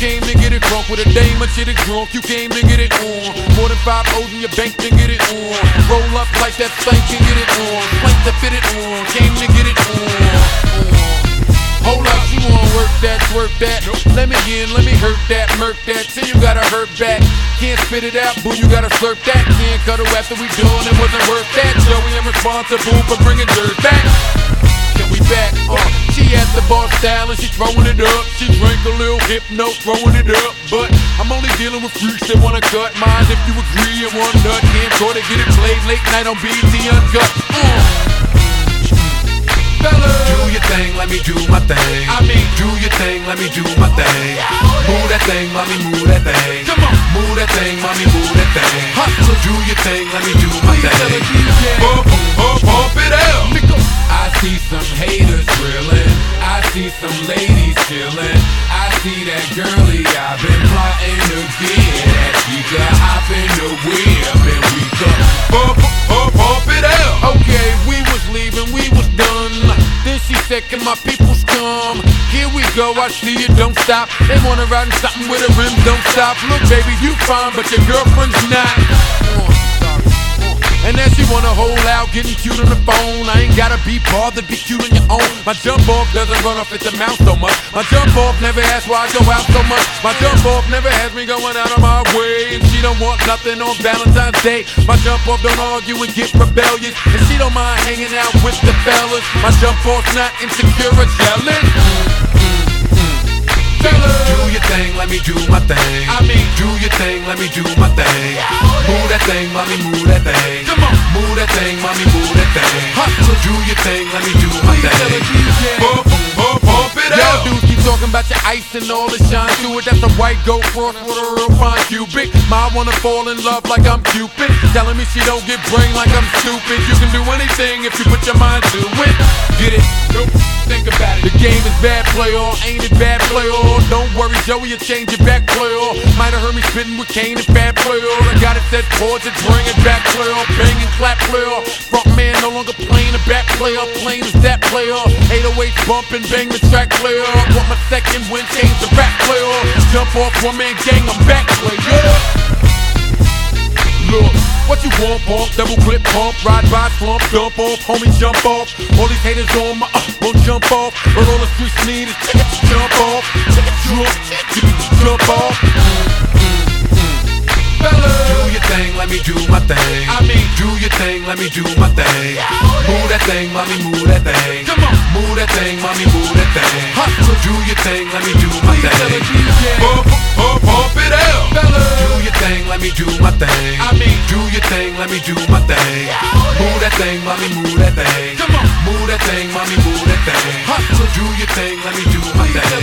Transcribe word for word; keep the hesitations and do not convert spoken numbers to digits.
came to get it crunk with a dame, but shit is drunk. You came to get it on. More than five O's in your bank to get it on. Roll up like that plank and get it on. Plank to fit it on. Came to get it on. Hold up, you wanna work that, twerk that. Let me in, let me hurt that, murk that. Till you gotta hurt back. Can't spit it out, boo, you gotta slurp that. Can't cut her after we done, it wasn't worth that. Joey, I'm responsible for bringing dirt back. Can we back? Uh, she at the bar style and she throwing it up. She drank a little hypno, throwing it up. But I'm only dealing with freaks that wanna cut mine. If you agree and one nut, can't go to get it played late night on B E T Uncut. Uh. Do your thing, let me do my thing. I mean, do your thing, let me do my thing. Move that thing, mommy, move that thing. Come on, move that thing, mommy, move that thing. Hustle, do your thing, let me do my thing. Pump, pump, pump it out. I see some haters drilling. I see some ladies chilling. I see that girlie I've been plotting to get that she could hop in the whip and we come pump, pump, pump it out. Okay, we was leaving, we was done. Then she said, can my peoples come? Here we go, I see you, don't stop. They wanna ride in something with a rim, don't stop. Look, baby, you fine, but your girlfriend's not. Uh, sorry. Uh. And then she wanna hold out, getting cute on the phone. I ain't gotta be bothered, be cute on your own. My jump off doesn't run off at the mouth so much. My jump off never asks why I go out so much. My jump off never has me going out of my way. And she don't want nothing on Valentine's Day. My jump off don't argue and get rebellious. And she don't mind hanging out with the fellas. My jump off's not insecure or jealous. Do your thing, let me do my thing. I mean, do your thing, let me do my thing. Move that thing, mommy, move that thing. Come on, move that thing, mommy, move that thing. Hustle, do your thing, let me do my thing. Pump, pump, pump it out. Y'all dudes keep talking about your ice and all the shine to it. That's a white gold cross with a real fine cubic. Ma wanna fall in love like I'm Cupid. Telling me she don't get brain like I'm stupid. You can do anything if you put your mind to it. Get it? Nope. Think about it. The game is bad, play all. Ain't it bad, play all? Don't worry, Joey, you change it back, play all. Might have heard me spitting with Kane and bad, play all. I got it set chords and bring it back, play all. Bang and clap, play all. Front man no longer playing the back, play all. Plain as that, play all. eight oh eight bump and bang the track, play all. Want my second win, change the rap, play all. Jump off, one man gang, I'm back, play all. Look, what you want, pump, double clip, pump, ride by, slump, dump off, homie, jump off. All these haters on my uh, won't jump off. But all the streets need is jump off, jump, jump off. Do your thing, let me do my thing. I mean, do your thing, let me do my thing. Move that thing, mommy, move that thing. Come on, move that thing, mommy, move that thing. Hustle, do your thing, let me do my thing. Pump, pump, pump it out. Do your thing, let me do my thing. I mean, do your thing, let me do my thing. Move that thing, mommy, move that thing. Come on, move that thing, mommy, move that thing. Hustle, do your thing, let me do my thing.